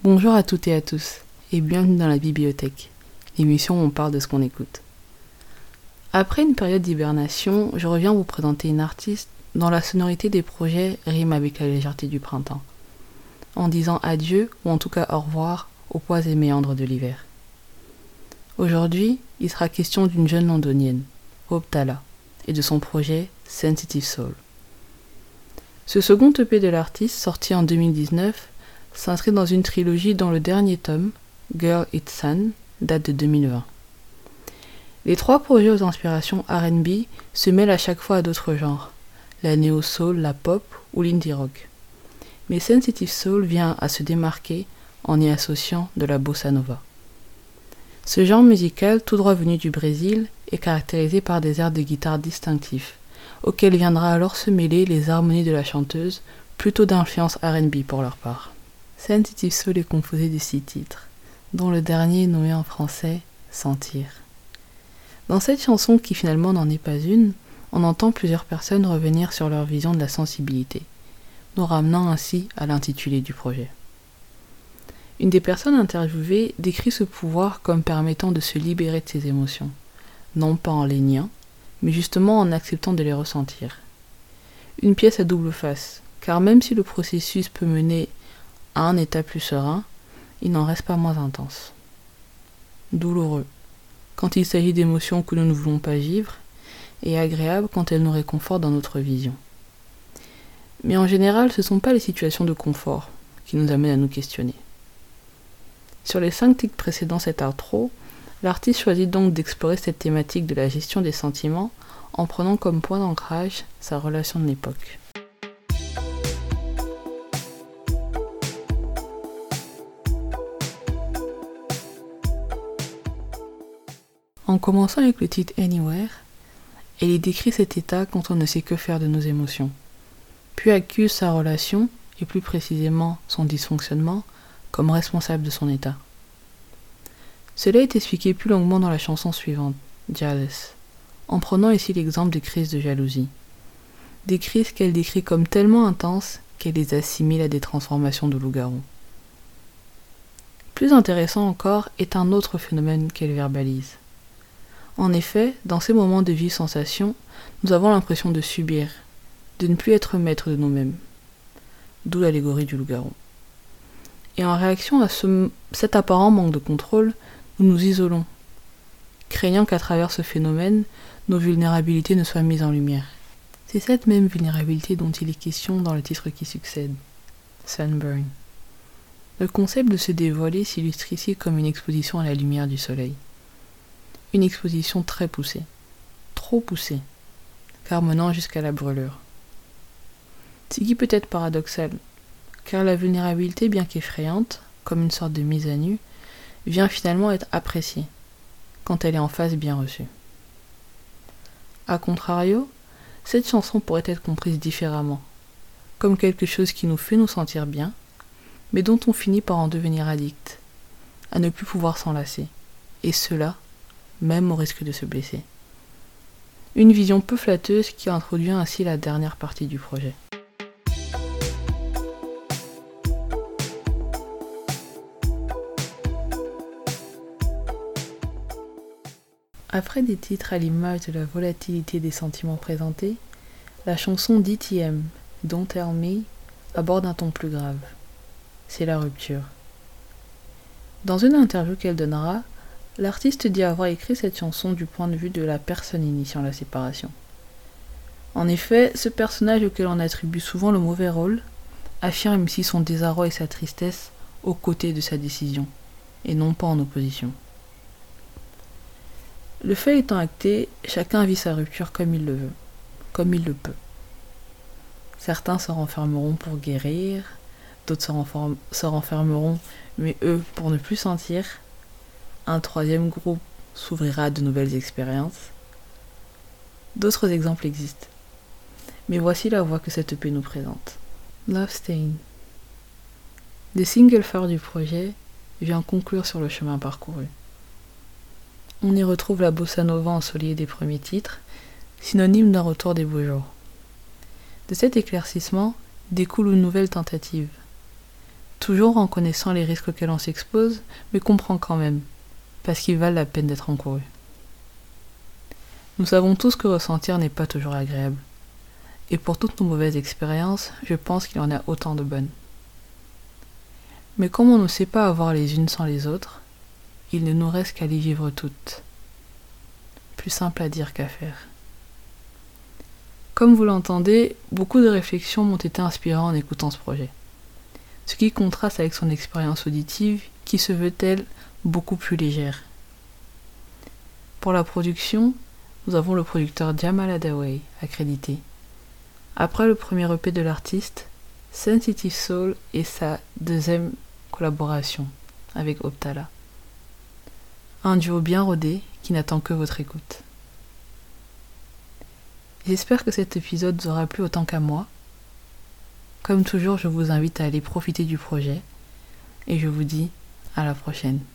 Bonjour à toutes et à tous, et bienvenue dans la bibliothèque, l'émission où on parle de ce qu'on écoute. Après une période d'hibernation, je reviens vous présenter une artiste dont la sonorité des projets rime avec la légèreté du printemps, en disant adieu, ou en tout cas au revoir, aux poids et méandres de l'hiver. Aujourd'hui, il sera question d'une jeune londonienne, Hope Tala, et de son projet Sensitive Soul. Ce second EP de l'artiste, sorti en 2019, s'inscrit dans une trilogie dont le dernier tome, Girl It's Sun, date de 2020. Les trois projets aux inspirations R&B se mêlent à chaque fois à d'autres genres, la néo-soul, la pop ou l'indie rock. Mais Sensitive Soul vient à se démarquer en y associant de la bossa nova. Ce genre musical, tout droit venu du Brésil, est caractérisé par des airs de guitare distinctifs, auxquels viendra alors se mêler les harmonies de la chanteuse, plutôt d'influence R&B pour leur part. Sensitive Soul est composé de 6 titres, dont le dernier est nommé en français « Sentir ». Dans cette chanson, qui finalement n'en est pas une, on entend plusieurs personnes revenir sur leur vision de la sensibilité, nous ramenant ainsi à l'intitulé du projet. Une des personnes interviewées décrit ce pouvoir comme permettant de se libérer de ses émotions, non pas en les niant, mais justement en acceptant de les ressentir. Une pièce à double face, car même si le processus peut mener à un état plus serein, il n'en reste pas moins intense. Douloureux, quand il s'agit d'émotions que nous ne voulons pas vivre, et agréable quand elles nous réconfortent dans notre vision. Mais en général, ce ne sont pas les situations de confort qui nous amènent à nous questionner. Sur les 5 titres précédents cet outro, l'artiste choisit donc d'explorer cette thématique de la gestion des sentiments en prenant comme point d'ancrage sa relation de l'époque. En commençant avec le titre Anywhere, elle y décrit cet état quand on ne sait que faire de nos émotions, puis accuse sa relation, et plus précisément son dysfonctionnement, comme responsable de son état. Cela est expliqué plus longuement dans la chanson suivante, Jealous, en prenant ici l'exemple des crises de jalousie. Des crises qu'elle décrit comme tellement intenses qu'elle les assimile à des transformations de loup-garou. Plus intéressant encore est un autre phénomène qu'elle verbalise. En effet, dans ces moments de vive sensation, nous avons l'impression de subir, de ne plus être maître de nous-mêmes. D'où l'allégorie du loup-garou. Et en réaction à cet apparent manque de contrôle, nous nous isolons, craignant qu'à travers ce phénomène, nos vulnérabilités ne soient mises en lumière. C'est cette même vulnérabilité dont il est question dans le titre qui succède, Sunburn. Le concept de se dévoiler s'illustre ici comme une exposition à la lumière du soleil. Une exposition très poussée, trop poussée, car menant jusqu'à la brûlure. Ce qui peut être paradoxal, car la vulnérabilité, bien qu'effrayante, comme une sorte de mise à nu, vient finalement être appréciée, quand elle est en phase bien reçue. A contrario, cette chanson pourrait être comprise différemment, comme quelque chose qui nous fait nous sentir bien, mais dont on finit par en devenir addict, à ne plus pouvoir s'en lasser, et cela, même au risque de se blesser. Une vision peu flatteuse qui introduit ainsi la dernière partie du projet. Après des titres à l'image de la volatilité des sentiments présentés, la chanson DTM, Don't Tell Me, aborde un ton plus grave. C'est la rupture. Dans une interview qu'elle donnera, l'artiste dit avoir écrit cette chanson du point de vue de la personne initiant la séparation. En effet, ce personnage auquel on attribue souvent le mauvais rôle affirme ici son désarroi et sa tristesse aux côtés de sa décision, et non pas en opposition. Le fait étant acté, chacun vit sa rupture comme il le veut, comme il le peut. Certains se renfermeront pour guérir, d'autres se renfermeront, mais eux pour ne plus sentir. Un troisième groupe s'ouvrira à de nouvelles expériences. D'autres exemples existent. Mais voici la voix que cette EP nous présente. Love Stain. Le single phare du projet vient conclure sur le chemin parcouru. On y retrouve la bossa nova ensoleillée des premiers titres, synonyme d'un retour des beaux jours. De cet éclaircissement découle une nouvelle tentative, toujours en connaissant les risques auxquels on s'expose, mais comprend quand même, parce qu'ils valent la peine d'être encourus. Nous savons tous que ressentir n'est pas toujours agréable, et pour toutes nos mauvaises expériences, je pense qu'il y en a autant de bonnes. Mais comme on ne sait pas avoir les unes sans les autres, il ne nous reste qu'à les vivre toutes. Plus simple à dire qu'à faire. Comme vous l'entendez, beaucoup de réflexions m'ont été inspirées en écoutant ce projet. Ce qui contraste avec son expérience auditive, qui se veut elle beaucoup plus légère. Pour la production, nous avons le producteur Jamal Adaway, accrédité. Après le premier EP de l'artiste, Sensitive Soul est sa deuxième collaboration avec Optala. Un duo bien rodé qui n'attend que votre écoute. J'espère que cet épisode vous aura plu autant qu'à moi. Comme toujours, je vous invite à aller profiter du projet et je vous dis à la prochaine.